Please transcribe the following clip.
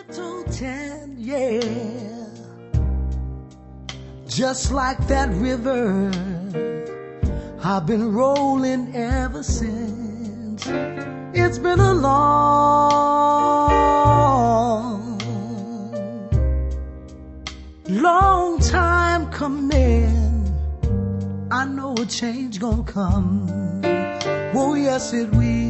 10, yeah, just like that river, I've been rolling ever since. It's been a long time coming. I know a change gonna come. Oh yes, it will.